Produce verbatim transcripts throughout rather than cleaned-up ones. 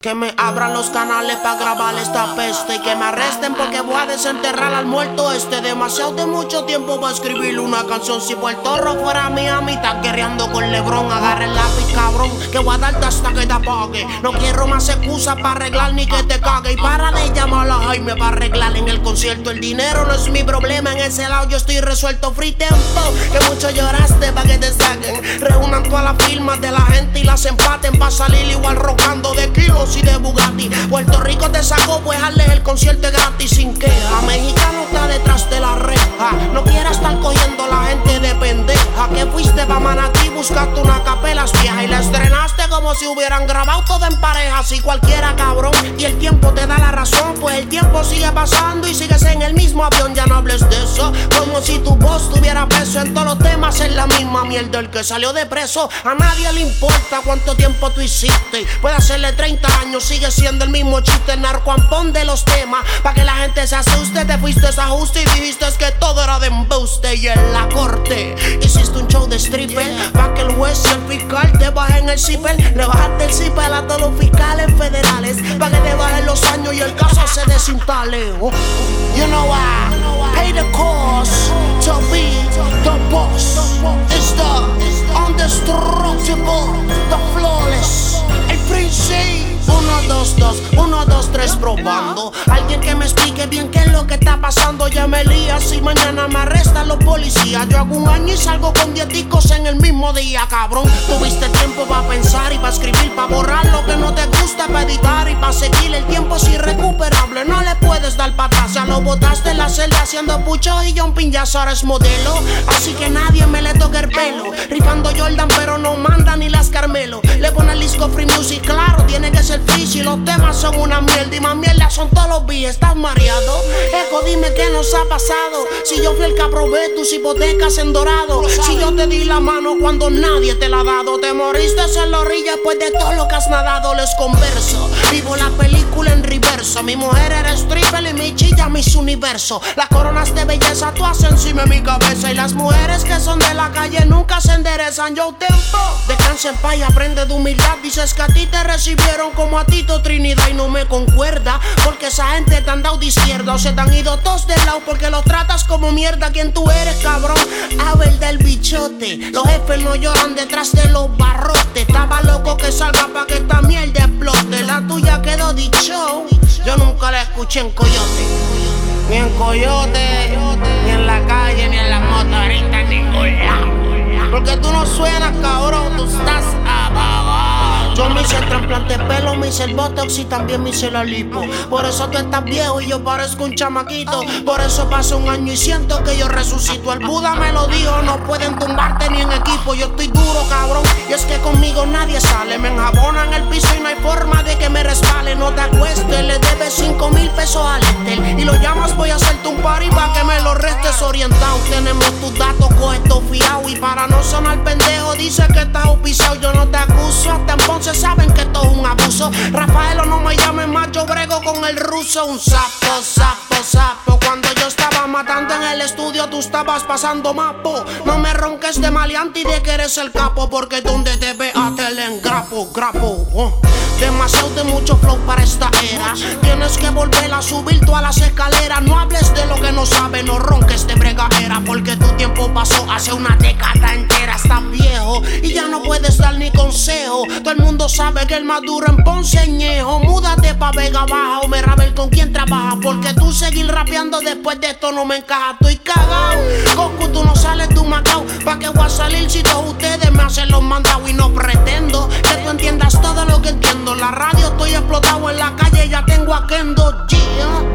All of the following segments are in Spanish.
Que me abran los canales para grabar esta peste y que me arresten porque voy a desenterrar al muerto este. Demasiado de mucho tiempo para escribir una canción. Si Puerto Rico fuera Miami, está guerreando con Lebron. Agarra el lápiz, cabrón, que voy a darte hasta que te apague. No quiero más excusas para arreglar ni que te cague. Y para de llamar a Jaime para arreglar en el concierto. El dinero no es mi problema, en ese lado yo estoy resuelto. Free tempo, que mucho lloraste para que te saquen. Reúnan todas las firmas de la gente y las empaten para salir igual rocando de kilos y de Bugatti. Puerto Rico te sacó, pues hazles el concierto gratis sin queja. Mexicano está detrás de la reja. No quieras estar cogiendo la gente de pendeja. Que fuiste pa' Manatí, buscaste una capelas vieja y la estrenaste como si hubieran grabado todo en pareja. Si cualquiera, cabrón, y el tiempo te da la razón, pues el tiempo sigue pasando y sigues en el mismo avión. Ya no hables de eso, como si tu voz tuviera peso. En todos los temas es la misma mierda. El que salió de preso, a nadie le importa cuánto tiempo tú hiciste. Puede hacerle treinta años, sigue siendo el mismo chiste. Narcoampón de los temas, pa' que la gente se asuste. Te fuiste a ajuste y dijiste que todo era de embuste. Y en la corte hiciste un show de stripper, pa' que el juez y el fiscal te bajen el zipper. Le bajaste el zipper a todos los fiscales federales, pa' que te bajen los años y el caso se desinstale. Oh. You know I pay the cost to be the boss. It's the indestructible, the flawless, el príncipe. Uno, dos, dos, uno, dos, tres, probando. Alguien que me explique bien qué es lo que está pasando. Ya me lía, si mañana me arrestan los policías. Yo hago un año y salgo con diez discos en el mismo día, cabrón. Tuviste tiempo para pensar y para escribir, para borrar lo que no te gusta, para editar y para seguir. El tiempo es irrecuperable, no le puedes dar para atrás. Ya lo botaste en la celda haciendo pucho y jumping, ya ahora es modelo. Así que nadie me le toque el pelo. Rifando Jordan pero no manda ni las Carmelo. Le pone el disco Free Music, claro, tiene que ser free. Si los temas son una mierda y más mierda son todos los días. ¿Estás mareado? Eco, dime qué nos ha pasado. Si yo fui el que aprobé tus hipotecas en dorado. Si yo te di la mano cuando nadie te la ha dado. Te moriste en la orilla después de todo lo que has nadado. Les converso, vivo la película en reverso. Mi mujer era stripper y mi chilla mis universo. Las coronas de belleza tú haces encima de mi cabeza. Y las mujeres que son de la calle nunca se enderezan. Yo tempo, descansa en paz y aprende de humildad. Dices que a ti te recibieron como a Tito Trinidad y no me concuerda, porque esa gente te han dado de izquierda o se te han ido todos de lado porque los tratas como mierda. ¿Quién tú eres, cabrón? A ver del bichote. Los jefes no lloran detrás de los barrotes. Estaba loco que salga pa' que esta mierda explote. La tuya quedó dicho. Yo nunca la escuché en Coyote, ni en Coyote, ni en la calle, ni en la motorita, en ningún lado. Porque tú no suenas, cabrón, tú estás abajo. Yo me hice el trasplante de pelo, me hice el botox y también me hice la lipo. Por eso tú estás viejo y yo parezco un chamaquito. Por eso pasa un año y siento que yo resucito. El Buda me lo dijo, no pueden tumbarte ni en equipo. Yo estoy duro, cabrón, y es que conmigo nadie sale. Me enjabonan el piso y no hay forma de que me resbale. No te acuestes, le debes cinco mil pesos al Estel y lo llamas, voy a hacerte un party pa' que me lo restes orientado. Tenemos tus datos, coge esto fiao. Y para no sonar pendejo, dice que estás pisado. Yo no te acuso, hasta entonces saben que esto es un abuso. Rafaelo, no me llames más, yo brego con el ruso. Un sapo, sapo, sapo. Cuando yo estaba matando en el estudio, tú estabas pasando mapo. No me ronques de maleante y de que eres el capo, porque donde te veas te le engrapo, grapo. Oh. Demasiado de mucho flow para esta era. Tienes que volver a subir todas las escaleras. No hables de lo que no sabes, no ronques de bregadera, porque tu tiempo pasó hace una década entera. Estás viejo y ya no puedes dar ni consejo. Todo el mundo sabe que el más duro en Ponce Ñejo. Múdate pa' Vega Baja o me rabel con quien trabaja, porque tú seguir rapeando después de esto no me encaja. Estoy cagao, Goku, tú no sales de un Macao. ¿Pa' qué voy a salir si todos ustedes me hacen los mandados? Y no pretendo que tú entiendas todo lo que entiendo. La radio estoy explotado, en la calle ya tengo a Kendo G.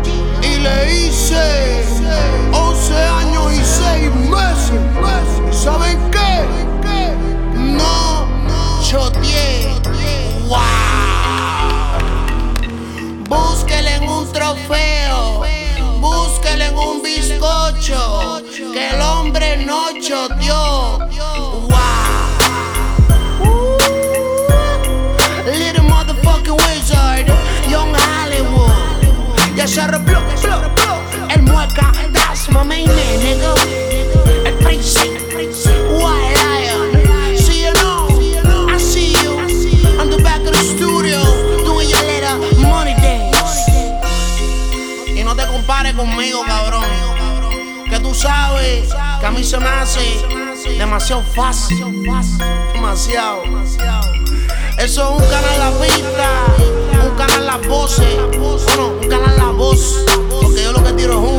Y le hice once años y seis meses. ¿Saben qué? No choteé. Wow. Búsquele en un trofeo, búsquele en un bizcocho, que el hombre no choteó. Wow. Little motherfucking wizard, Young Hollywood. Ya se repló, el mueca, that's my main man, nigga. El príncipe, Wild Lion. que a mí se me hace demasiado fácil. Demasiado. Eso es un canal La Pista, un canal Las Voces, bueno, un canal La Voz, porque yo lo que tiro es un